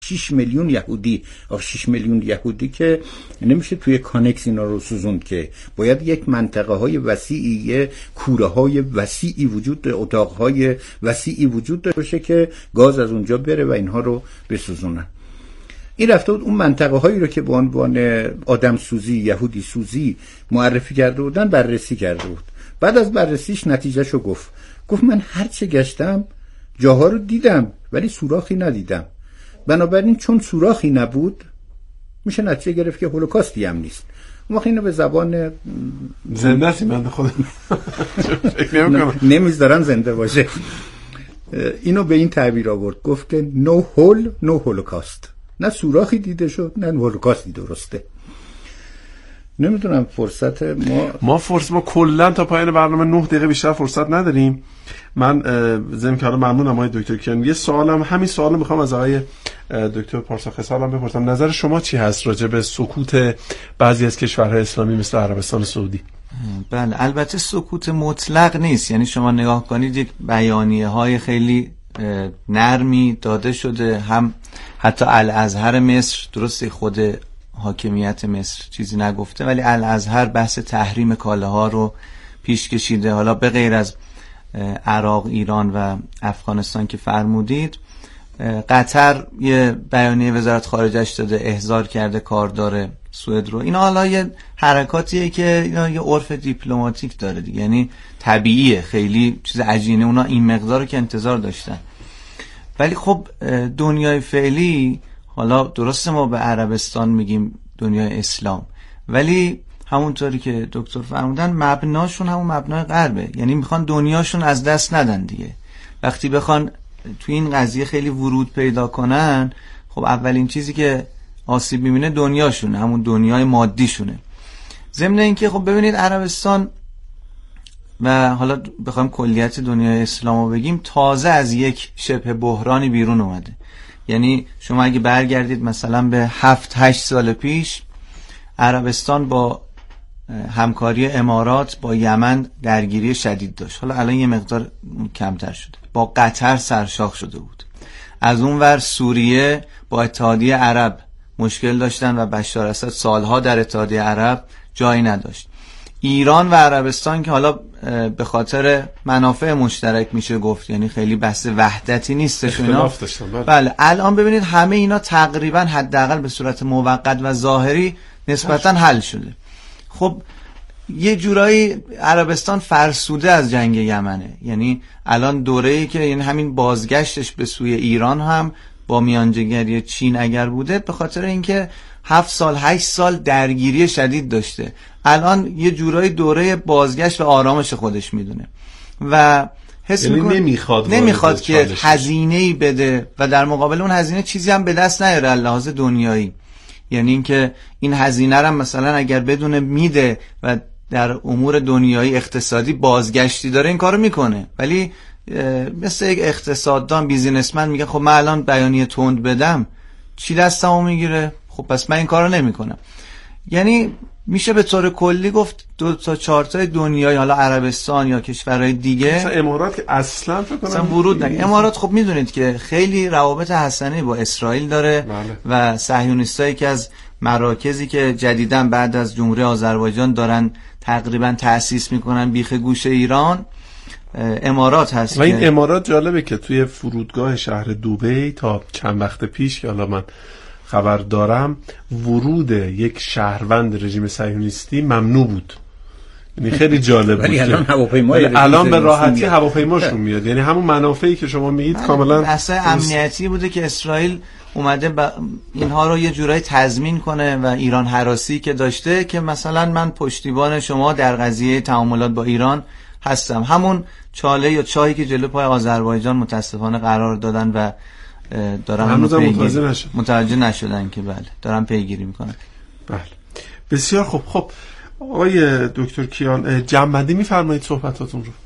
6 میلیون یهودی، 6 میلیون یهودی که نمیشه توی کانکس اینا رو سوزوند، که باید یک منطقه های وسیعی، کوره های وسیعی وجود، اتاق های وسیعی وجود داشته که گاز از اونجا بره و اینها رو بسوزونن. این رفته بود اون منطقه هایی رو که به عنوان آدم سوزی، یهودی سوزی معرفی کرده بودن بررسی کرده بود. بعد از بررسیش نتیجهشو گفت من هر چه گشتم جاها رو دیدم ولی سوراخی ندیدم. بنابراین چون سوراخی نبود میشه نتیجه گرفت که هولوکاستی هم نیست. اون وقت اینو به زبان زنده سی من خودم فکر نمی‌کنم نمیذارن زنده باشه، اینو به این تعبیر آورد، گفت که no hole no holocaust، نه سوراخی دیده شد نه هولوکاستی درسته. نمیدونم فرصت ما کلا تا پایان برنامه 9 دقیقه بیشتر فرصت نداریم. من ضمن که حالا ممنونم آقای دکتر کیان. یه سوالم، همین سوالو میخوام از آقای دکتر پارساخیس هم بپرسم، نظر شما چی هست راجع به سکوت بعضی از کشورهای اسلامی مثل عربستان سعودی؟ بله، البته سکوت مطلق نیست، یعنی شما نگاه کنید یک بیانیه های خیلی نرمی داده شده، هم حتی الازهر مصر، درسته خود حاکمیت مصر چیزی نگفته ولی الازهر بحث تحریم کالاها رو پیش کشیده. حالا به غیر از عراق، ایران و افغانستان که فرمودید، قطر یه بیانیه وزارت خارجه‌اش داده، احضار کرده کاردار سوئد رو. اینا حالا یه حرکاتیه که اینا یه عرف دیپلماتیک داره دیگه، یعنی طبیعیه، خیلی چیز عجینه، اونا این مقدار رو که انتظار داشتن. ولی خب دنیای فعلی، حالا درسته ما به عربستان میگیم دنیای اسلام، ولی همونطوری که دکتر فرمودن مبناشون همون مبنای غربه، یعنی میخوان دنیاشون از دست ندن دیگه. وقتی بخوان تو این قضیه خیلی ورود پیدا کنن، خب اولین چیزی که آسیب میبینه دنیاشونه، همون دنیای مادیشونه. ضمن اینکه خب ببینید عربستان و حالا بخوایم کلیت دنیای اسلامو بگیم، تازه از یک شبه بحرانی بیرون اومده. یعنی شما اگه برگردید مثلا به 7-8 سال پیش، عربستان با همکاری امارات با یمن درگیری شدید داشت، حالا الان یه مقدار کمتر شده. با قطر سرشاخ شده بود. از اون ور سوریه با اتحادیه عرب مشکل داشتن و بشار اسد سالها در اتحادیه عرب جایی نداشت. ایران و عربستان که حالا به خاطر منافع مشترک میشه گفت، یعنی خیلی بحث وحدتی نیستش اینا. بله، الان ببینید همه اینا تقریبا حداقل به صورت موقت و ظاهری نسبتا حل شده. خب یه جورایی عربستان فرسوده از جنگ یمنه، یعنی الان دوره‌ای که یعنی همین بازگشتش به سوی ایران هم با میانجیگری چین اگر بوده، به خاطر اینکه 7 سال 8 سال درگیری شدید داشته، الان یه جورایی دوره بازگشت و آرامش خودش میدونه و حس میکنه نمیخواد که هزینه‌ای بده و در مقابل اون هزینه چیزی هم به دست نیاره از لحاظ دنیایی. یعنی اینکه این هزینه رو مثلا اگر بدونه میده و در امور دنیایی اقتصادی بازگشتی داره، این کارو میکنه. ولی مثل یک اقتصاددان، بیزینسمن میگه خب من الان بیانیه تند بدم چی دستمو میگیره، خب پس من این کارو نمیکنم. یعنی میشه به طور کلی گفت 2 تا 4 تا دنیای، حالا عربستان یا کشورهای دیگه، مثلا امارات که اصلا فکر کنم ورود نکنه. امارات خب میدونید که خیلی روابط حسنی با اسرائیل داره. بله. و صهیونیستایی که از مراکزی که جدیداً بعد از جمهوری آذربایجان دارن تقریبا تأسیس میکنن بیخ گوشه ایران، امارات هست. و این امارات جالبه که توی فرودگاه شهر دبی تا چند وقت پیش که حالا من خبر دارم، ورود یک شهروند رژیم صهیونیستی ممنوع بود. یعنی خیلی جالب بود. الان به راحتی هواپیماشون میاد. یعنی همون منافعی که شما میگید کاملا اصلا امنیتی بوده که اسرائیل اومده اینها رو یه جورایی تضمین کنه و ایران هراسی که داشته که مثلا من پشتیبان شما در قضیه تعاملات با ایران هستم. همون چاله یا چاهی که جلو پای آذربایجان متاسفانه قرار دادن و دارن متوجه نشدن که بله دارن پیگیری میکنن. بله بسیار خوب. خب آقای دکتر کیان جمع‌بندی میفرمایید صحبتاتون رو.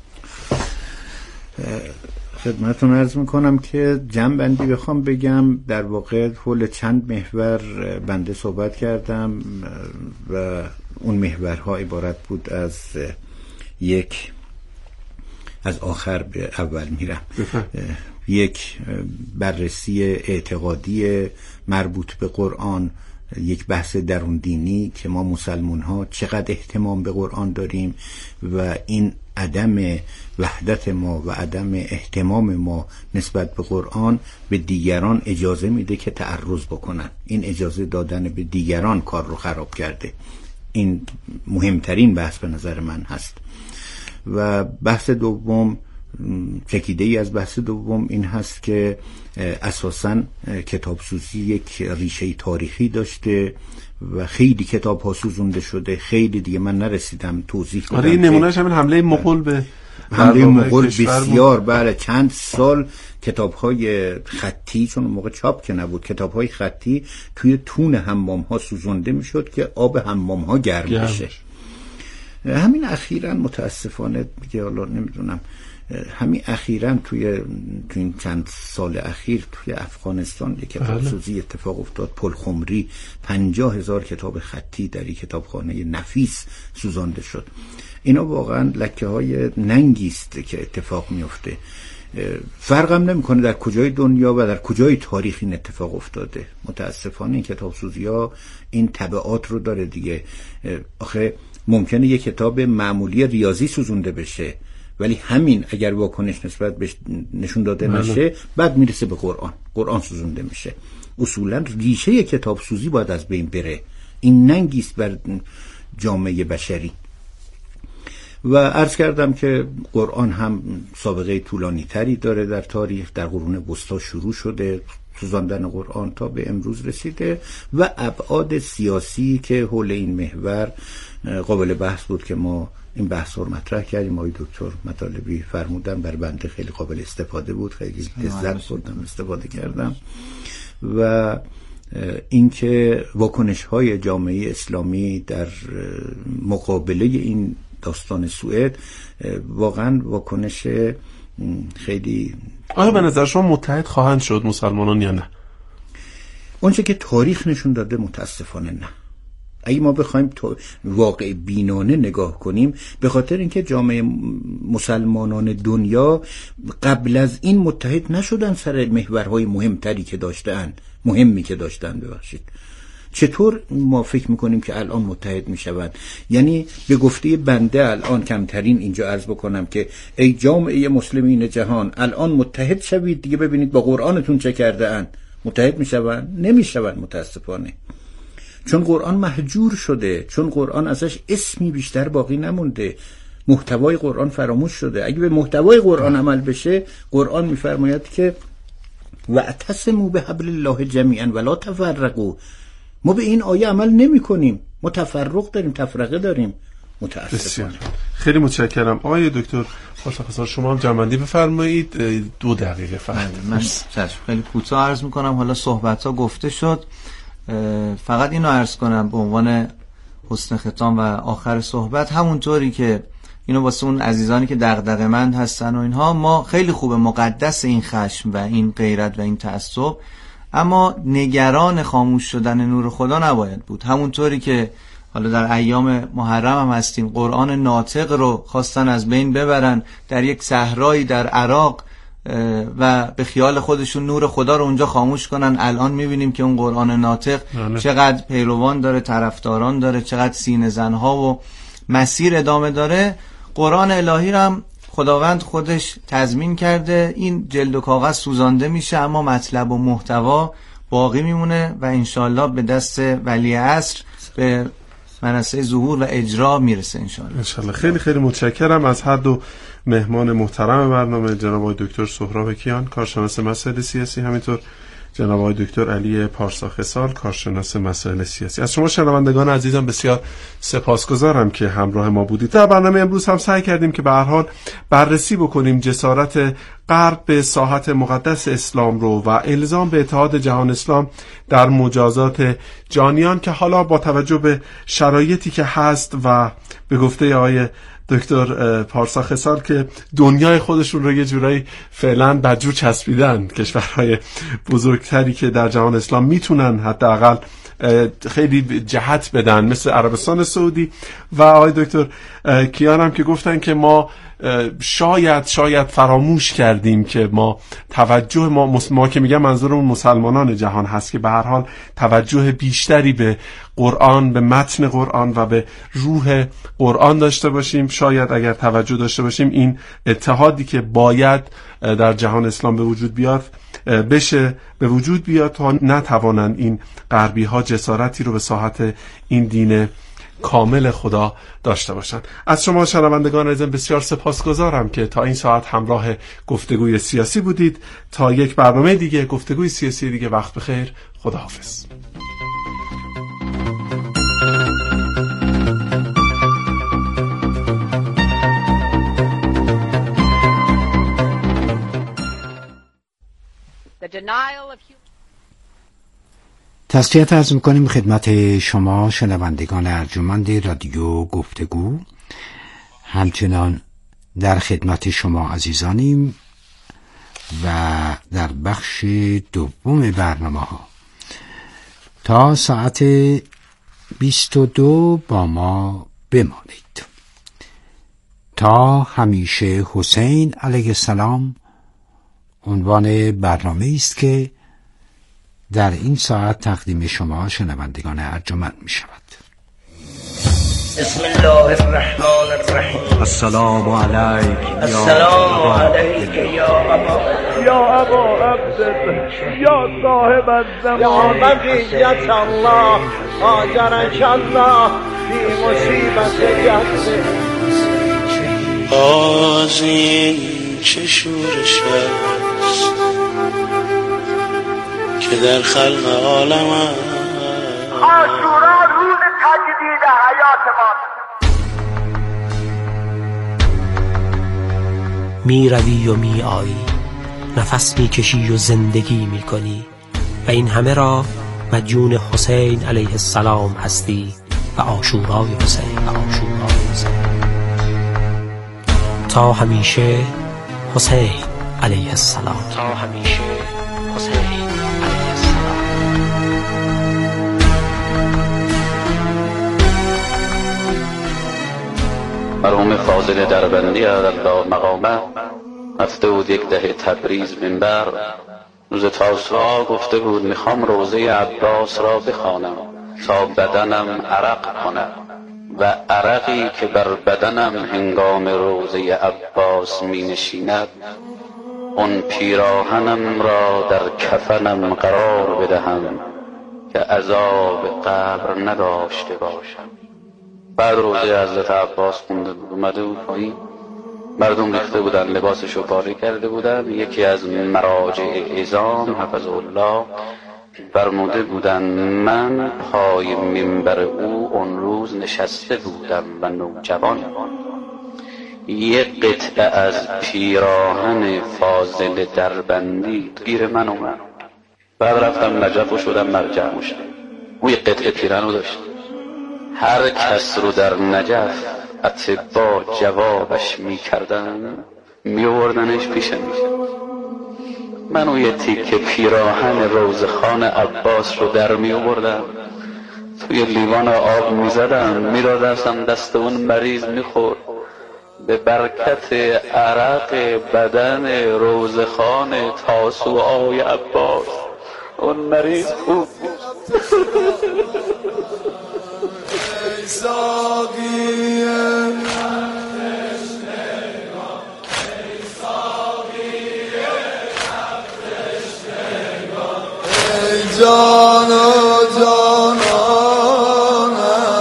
خدمتتون عرض میکنم که جمع‌بندی بخوام بگم، در واقع حول چند محور بنده صحبت کردم و اون محورها عبارت بود از آخر به اول میرم. یک بررسی اعتقادی مربوط به قرآن، یک بحث درون دینی که ما مسلمان ها چقدر اهتمام به قرآن داریم و این عدم وحدت ما و عدم اهتمام ما نسبت به قرآن به دیگران اجازه میده که تعرض بکنن. این اجازه دادن به دیگران کار رو خراب کرده. این مهمترین بحث به نظر من هست. و بحث دوم، چکیده ای از بحث دوم این هست که اساساً کتابسوزی یک ریشه تاریخی داشته و خیلی کتاب ها سوزونده شده. خیلی دیگه من نرسیدم توضیح کنم. این نمونهش همین حمله مغول به حمله مغول بسیار بله چند سال کتاب های خطی، چون موقع چاپ که نبود، کتاب های خطی توی تون حمام ها سوزونده میشد که آب حمام ها گرم بشه. همین اخیراً متاسفانه دیگه حالا نمیدونم، همین اخیراً توی این چند سال اخیر توی افغانستان یک کتابسوزی اتفاق افتاد. پلخمری 50,000 کتاب خطی در یک کتابخانه نفیس سوزانده شد. اینا واقعاً لکه های ننگی است که اتفاق میفته. فرقم نمیکنه در کجای دنیا و در کجای تاریخ این اتفاق افتاده. متاسفانه این کتابسوزی ها این تبعات رو داره دیگه. آخه ممکنه یک کتاب معمولی ریاضی سوزونده بشه، ولی همین اگر واکنش نسبت بهش نشون داده نشه بعد میرسه به قرآن سوزونده میشه. اصولا ریشه کتاب سوزی باید از بین بره. این ننگیست بر جامعه بشری. و عرض کردم که قرآن هم سابقه طولانی تری داره در تاریخ. در قرون وسطی شروع شده سوزاندن قرآن تا به امروز رسیده و ابعاد سیاسی که حول این محور قابل بحث بود که ما این بحث رو مطرح کردیم. آقای دکتر مطالبی فرمودن، بر بنده خیلی قابل استفاده بود، خیلی لذت بردم استفاده کردم. و اینکه واکنش‌های جامعه اسلامی در مقابله این داستان سوئد واقعا واکنش خیلی. آیا به نظر شما متحد خواهند شد مسلمانان یا نه؟ اونچه که تاریخ نشون داده متاسفانه نه. اگه ما بخوایم واقع بینانه نگاه کنیم، به خاطر اینکه جامعه مسلمانان دنیا قبل از این متحد نشدن سر محورهای مهمی که داشتن ببخشید. چطور ما فکر میکنیم که الان متحد میشوند؟ یعنی به گفته بنده الان کمترین اینجا عرض بکنم که ای جامعه مسلمین جهان الان متحد شوید دیگه ببینید با قرآنتون چه کرده اند. متحد میشوند؟ نمیشوند متاسفانه. چون قرآن مهجور شده، چون قرآن ازش اسمی بیشتر باقی نمونده، محتوای قرآن فراموش شده. اگه به محتوای قرآن عمل بشه، قرآن میفرماید که واعتصموا بحبل الله جمیعا ولا تفرقوا. ما به این آیه عمل نمی کنیم، ما تفرق داریم، تفرقه داریم متاسفانه. خیلی متشکرم. آقای دکتر خواستم شما هم جمع‌بندی بفرمایید 2 دقیقه فقط. من خیلی کوتاه عرض میکنم. حالا صحبت ها گفته شد، فقط اینو عرض کنم به عنوان حسن ختام و آخر صحبت، همونطوری که اینو واسه اون عزیزانی که دغدغه‌مند هستن و اینها، ما خیلی خوبه مقدس این خشم و این غیرت و این تعصب، اما نگران خاموش شدن نور خدا نباید بود. همونطوری که حالا در ایام محرم هم هستیم، قرآن ناطق رو خواستن از بین ببرن در یک صحرایی در عراق و به خیال خودشون نور خدا رو اونجا خاموش کنن. الان میبینیم که اون قرآن ناطق چقدر پیروان داره، طرفداران داره، چقدر سینه زنها و مسیر ادامه داره. قرآن الهی رو هم خداوند خودش تضمین کرده، این جلد و کاغذ سوزانده میشه اما مطلب و محتوا باقی میمونه و انشالله به دست ولی عصر به منصه ظهور و اجرا میرسه انشالله. خیلی خیلی متشکرم از هر دو مهمان محترم برنامه، جناب آقای دکتر سهراب کیان کارشناس مسائل سیاسی، همینطور جناب آقای دکتر علی پارسا خصال کارشناس مسائل سیاسی. از شما شنوندگان عزیزم بسیار سپاسگزارم که همراه ما بودید. در برنامه امروز هم سعی کردیم که به هر حال بررسی بکنیم جسارت غرب به ساحت مقدس اسلام رو و الزام به اتحاد جهان اسلام در مجازات جانیان، که حالا با توجه به شرایطی که هست و به گفته آقای دکتر پارسا خصال که دنیای خودشون رو یه جورایی فعلا بدجور چسبیدن، کشورهای بزرگتری که در جهان اسلام میتونن حداقل خیلی جهت بدن مثل عربستان سعودی و آقای دکتر کیان هم که گفتن که ما شاید فراموش کردیم که ما توجه ما که میگم منظورمون مسلمانان جهان هست که به هر حال توجه بیشتری به قرآن، به متن قرآن و به روح قرآن داشته باشیم. شاید اگر توجه داشته باشیم این اتحادی که باید در جهان اسلام به وجود بیاد به وجود بیاد تا نتوانند این غربی ها جسارتی رو به ساحت این دین کامل خدا داشته باشند. از شما شنوندگان عزیزم بسیار سپاسگزارم که تا این ساعت همراه گفتگوی سیاسی بودید. تا یک برنامه دیگه، گفتگوی سیاسی دیگه، وقت بخیر. خداحافظ. تسلیت عرض میکنیم خدمت شما شنوندگان ارجمند رادیو گفتگو. همچنان در خدمت شما عزیزانیم و در بخش دوم برنامه ها تا ساعت 22 با ما بمانید. تا همیشه حسین علیه السلام عنوان برنامه است که در این ساعت تقدیم شما شنوندگان ارجمند می شود. بسم الله الرحمن الرحیم. السلام علیک السلام علیک یا ابا عبد یا صاحب الزمان یا بقیت الله آجرک الله فی مصیبت جد. باز این چه شورش است که در خلق عالم است. عاشورا روز تجدید حیات ما. می روی و می آیی، نفس می کشی و زندگی می کنی و این همه را مدیون حسین علیه السلام هستی و عاشورای حسین و عاشورای حسین. تا همیشه حسین علیه السلام. تا همیشه حسین علیه السلام. مرحوم فاضل دربندی الله مقامه رفته بود یک دهه تبریز منبر. روز تاسوعا گفته بود میخوام روزه عباس را بخوانم تا بدنم عرق کنم و عرقی که بر بدنم هنگام روزه عباس می نشیند اون پیراهنم را در کفنم قرار بدهم که عذاب قبر نداشته باشم. بعد روزه حضرت عباس خونده بود، اومده بود پایین، مردم ریخته بودن، لباسشو پاره کرده بودن. یکی از مراجع اعظام حفظه الله فرموده بودن من پای منبر او اون روز نشسته بودم و نوجوان یک قطعه از پیراهن فاضل دربندی گیر من اومد. بعد رفتم نجف و شدم مرجع مشت. او یک قطعه پیراهن رو داشت. هر کس رو در نجف اتباع جوابش میکردن میوردنش پیش من و یه تیکه پیراهن روزخان عباس رو در میوردم، توی لیوان آب میزدم، میدادم دست اون مریض میخورد. به برکت عرق بدن روزخان تاسوعای عباس اون مریض خوب جانا جانانم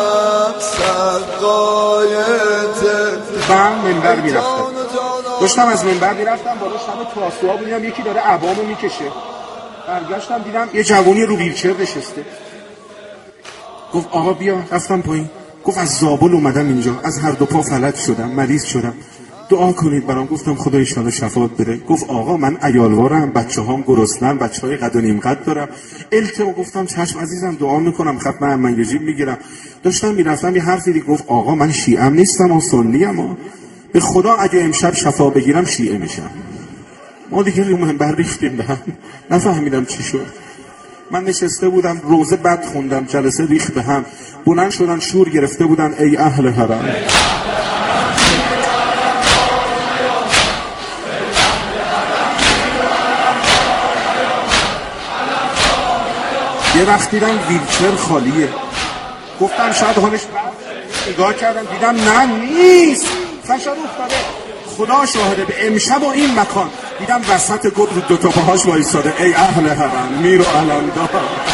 سقایت من منبر میرفتم، داشتم از منبر میرفتم بالا شب تاسوعا بودم یکی داره عبامو میکشه. برگشتم دیدم یه جوانی رو ویلچر نشسته. گفت آقا بیا. رفتم پایین. گفت از زابل اومدم اینجا، از هر دو پا فلج شدم، مریض شدم، دعا کنید برام. گفتم خدا ان شاءالله شفاعت بده. گفت آقا من عیالوارم، بچه‌هام گرسنن، بچه‌های قد و نیم قد دارم. التماس. گفتم چشم عزیزم، دعا میکنم، ختم منگجیب میگیرم. داشتم میرفتم یه حرفی دیگه گفت آقا من شیعه‌ام نیستم و سنی‌ام، به خدا اگه امشب شفا بگیرم شیعه میشم. ما دیگه رو منبر ریختیم به هم، نفهمیدم چی شد. من نشسته بودم روزه بد خوندم، جلسه ریخت به هم، بلند شدن شور گرفته بودن ای اهل حرم. یه وقت دیدم ویلچر خالیه، گفتم شاید حالش نگاه کردم دیدم نه نیست، شاید افتاده. خدا شاهده به امشب و این مکان دیدم وسط گل رو دوتا پاهاش وایساده. ای اهل حرم میر و علمدار.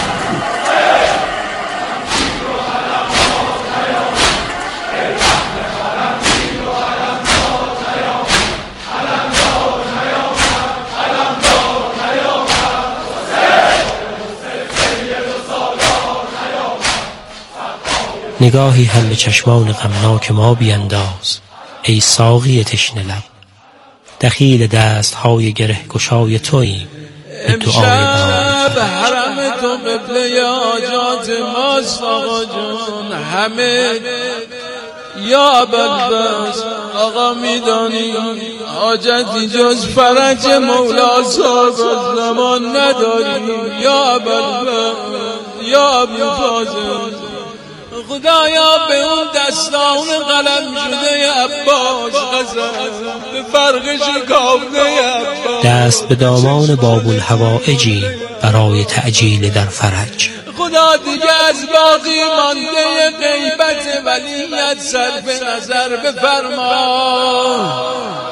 نگاهی هم به چشمان غمناک ما بینداز ای ساقی تشنه لب، دخیل دستهای گره گشای توییم به دعای امشب حرم تو قبله حاجات ماست آقا جون همه یا ابوالفضل آقا میدانی حاجتی جز فرج مولا صاحب زمان نداریم یا ابوالفضل یا ابوالفضل. خدایا به اون دستان قلم شده عباس غزل به فرق شکافته عباس، دست به دامان باب الحوائجی برای تعجیل در فرج. خدا دیگه از باقی مانده غیبت ولیت صرف نظر بفرما،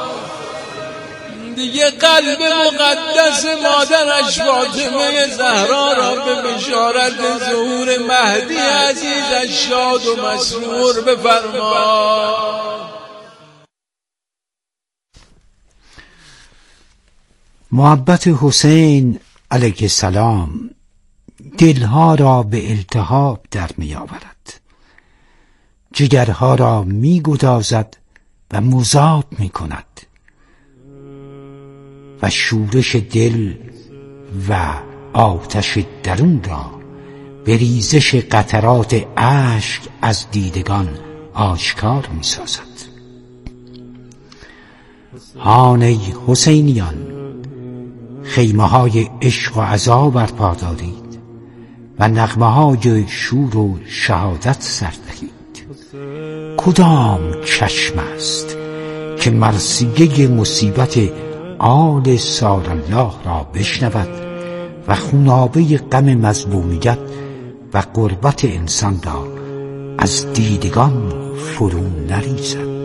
دیگه قلب مقدس مادرش فاطمه زهرا را به بشارت ظهور مهدی عزیزش شاد و مسرور بفرما. محبت حسین علیه السلام دلها را به التهاب در می آورد، جگرها را می گدازد و مذاب می کند و شورش دل و آتش درون را به ریزش قطرات اشک از دیدگان آشکار می سازد. هان ای حسینیان، خیمه های عشق و عزا برپا دارید و نغمه های شور و شهادت سر دهید. کدام چشم است که مرثیه مصیبت آل سارالله را بشنود و خونابه غم مظلومیت و غربت انسان را از دیدگان فرو نریزد؟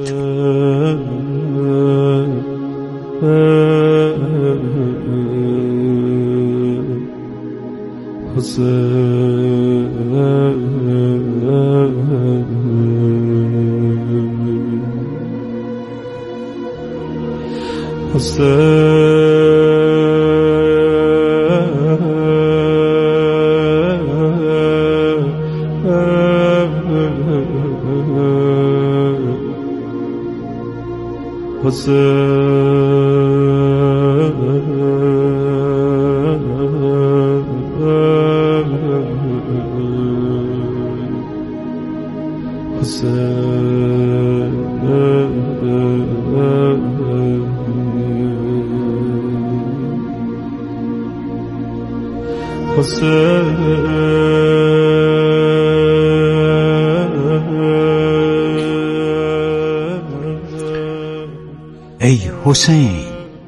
ای حسین،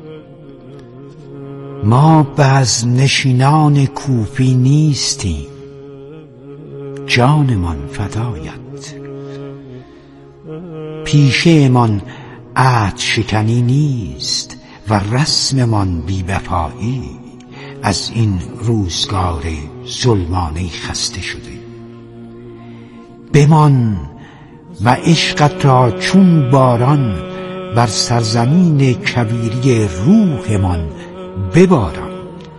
ما بعض نشینان کوفی نیستیم، جانمان فدایت. پیشه من عهد شکنی نیست و رسممان بی وفایی، از این روزگار ظلمانه خسته شده. بمان و عشقت را چون باران بر سرزمین کویری روحمان بباران.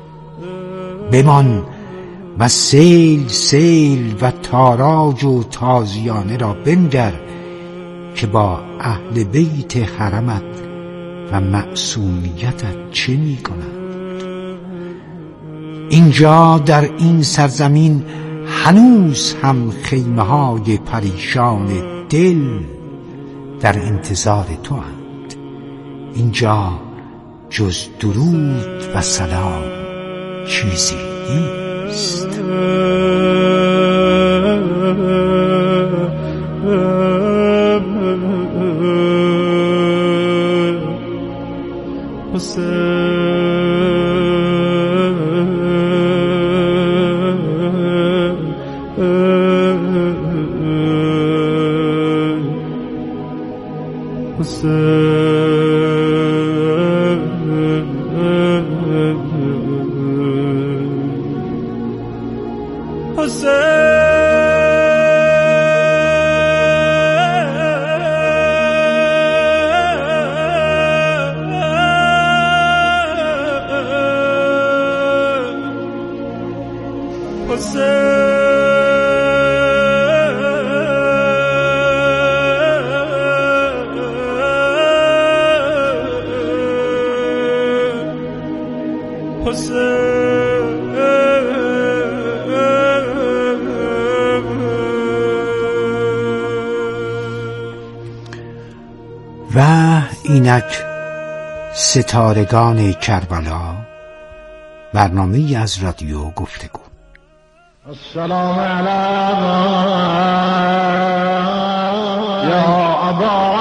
بمان و سیل سیل و تاراج و تازیانه را بنگر که با اهل بیت حرمت و معصومیتت چه می کنند. اینجا در این سرزمین هنوز هم خیمه های پریشان دل در انتظار تو اند. اینجا جز درود و سلام چیزی نیست. و اینک ستارگان کربلا، برنامه‌ای از رادیو گفتگو. السلام علیکم یا ابا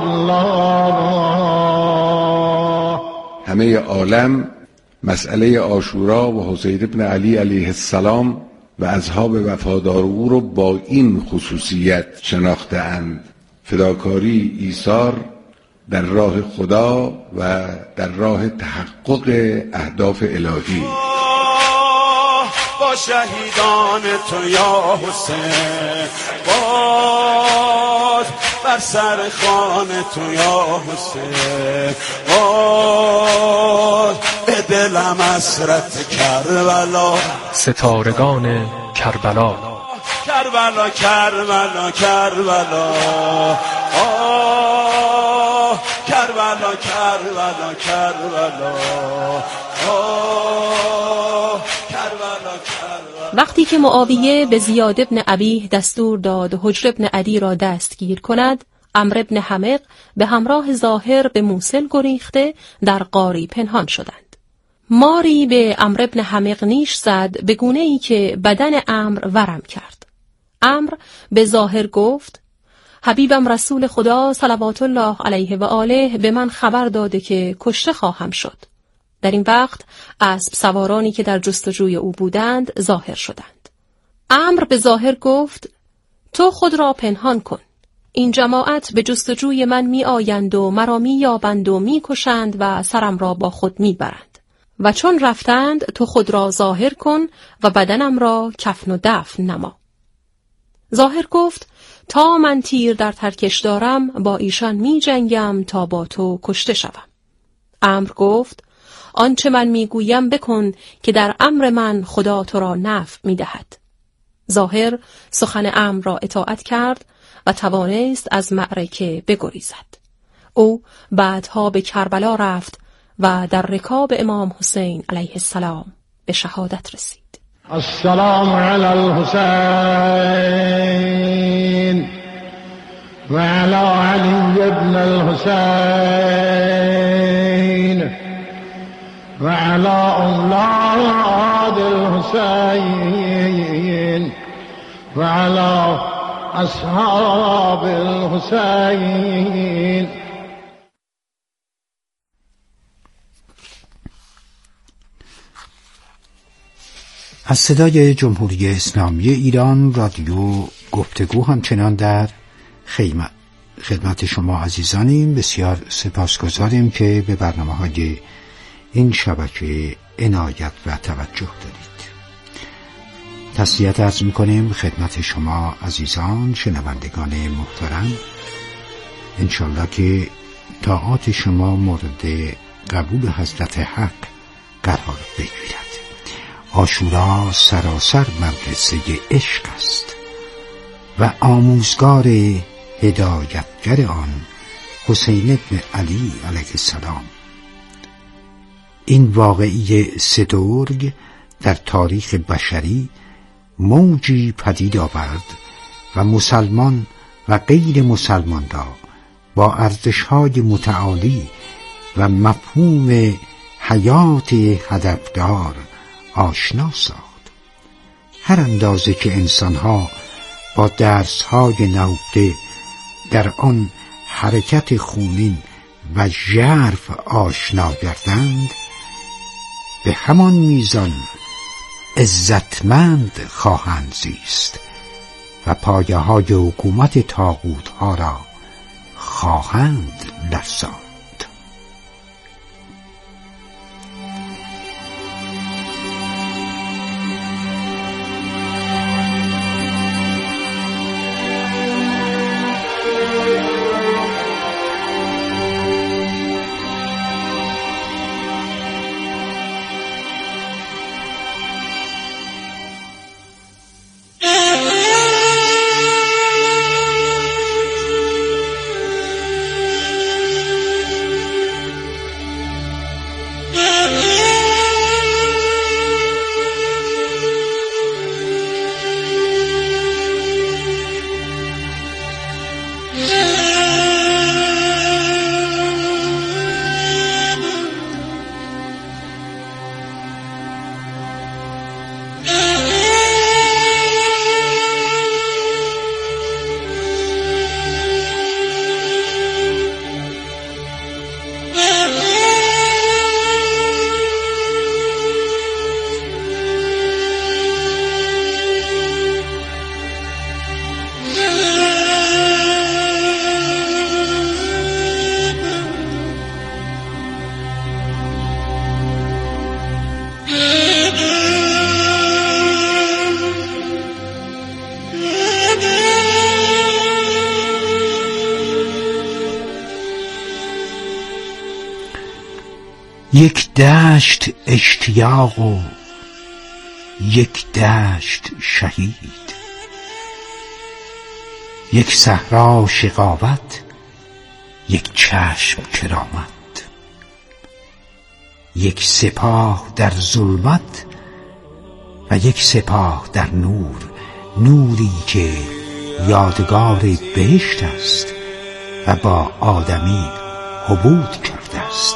عبدالله. همه عالم مسئله عاشورا و حسین ابن علی علیه السلام و اصحاب وفادار او رو با این خصوصیت شناخته‌اند: فداکاری، ایثار در راه خدا و در راه تحقق اهداف الهی. با شهیدان تو یا حسین، باز بر سر خان تو یا حسین، باز به دلم حسرت کربلا. ستارگان کربلا، کربلا کربلا کربلا، کربلا کربلا کربلا، کربلا کربلا. وقتی که معاویه به زیاد ابن ابیه دستور داد حجر ابن عدی را دستگیر کند، عمرو ابن حمق به همراه ظاهر به موصل گریخته در غاری پنهان شدند. ماری به عمرو ابن حمق نیش زد به گونه‌ای که بدن عمرو ورم کرد. عمرو به ظاهر گفت: حبیبم رسول خدا صلوات الله علیه و آله به من خبر داده که کشته خواهم شد. در این وقت اسب سوارانی که در جستجوی او بودند ظاهر شدند. عمرو به ظاهر گفت: تو خود را پنهان کن. این جماعت به جستجوی من می آیند و مرا می یابند و می کشند و سرم را با خود می برند. و چون رفتند تو خود را ظاهر کن و بدنم را کفن و دفن نما. ظاهر گفت: تا من تیر در ترکش دارم با ایشان می جنگم تا با تو کشته شوم. عمرو گفت: آنچه من می گویم بکن که در امر من خدا تو را نفع می دهد. ظاهر سخن عمرو را اطاعت کرد و توانست از معرکه بگریزد. او بعدها به کربلا رفت و در رکاب امام حسین علیه السلام به شهادت رسید. السلام علی الحسین و علی علی ابن الحسین و علی اولاد الحسین و علی اصحاب الحسین. از صدای جمهوری اسلامی ایران رادیو گفتگو همچنان در خدمت شما عزیزانیم. بسیار سپاسگزاریم که به برنامه‌های این شبکه عنایت و توجه دارید. تسلیت عرض می‌کنیم خدمت شما عزیزان شنوندگان محترم. انشالله که طاعات شما مورد قبول حضرت حق قرار بگیرد. عاشورا سراسر مدرسه عشق است و آموزگار هدایتگر آن حسین ابن علی علیه السلام. این واقعی سترگ در تاریخ بشری موجی پدید آورد و مسلمان و غیر مسلمان را با ارزش‌های متعالی و مفهوم حیات هدفدار آشنا ساخت. هر اندازه که انسان‌ها با درس‌های نهفته در آن حرکت خونین و ژرف آشنا گردند، به همان میزان عزتمند خواهند زیست و پایه های حکومت طاغوت ها را خواهند لرزاند. یک دشت اشتیاق و یک دشت شهید، یک صحرا شقاوت، یک چشم کرامت، یک سپاه در ظلمت و یک سپاه در نور، نوری که یادگار بهشت است و با آدمی حبود کرده است.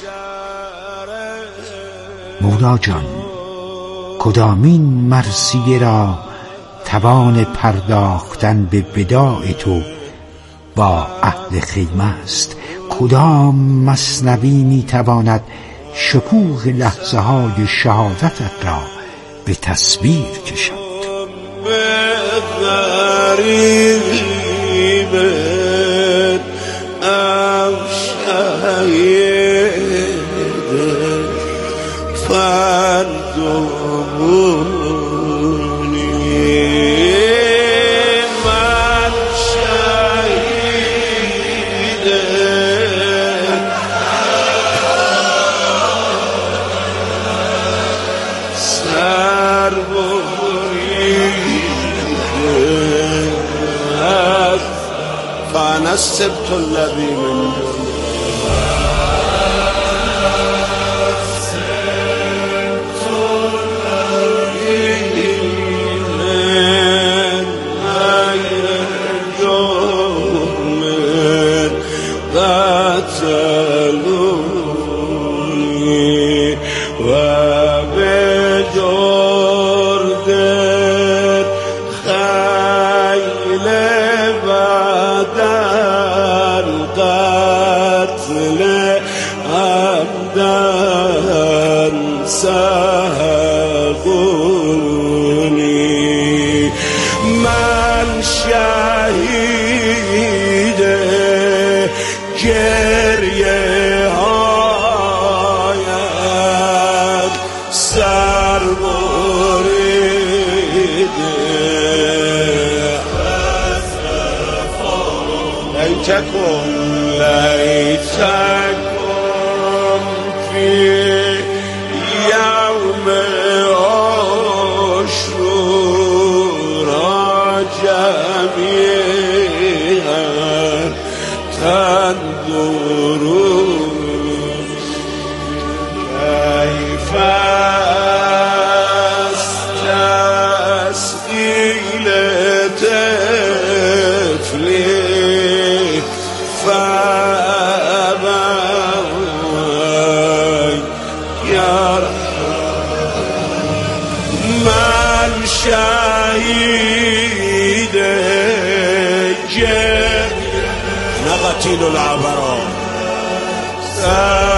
مولا جان، کدامین مرثیه را توان پرداختن به وداع تو با اهل خیمه است؟ کدام مثنوی می تواند شکوه لحظه های شهادتت را به تصویر کشد؟ فنسبت الذي من سهقوني من شهید گریه هایت سر بریده لیتکم فی یوم عاشورا جمیعا تنظرون کیف استسقیل طفلی من شهید نقتیل العبران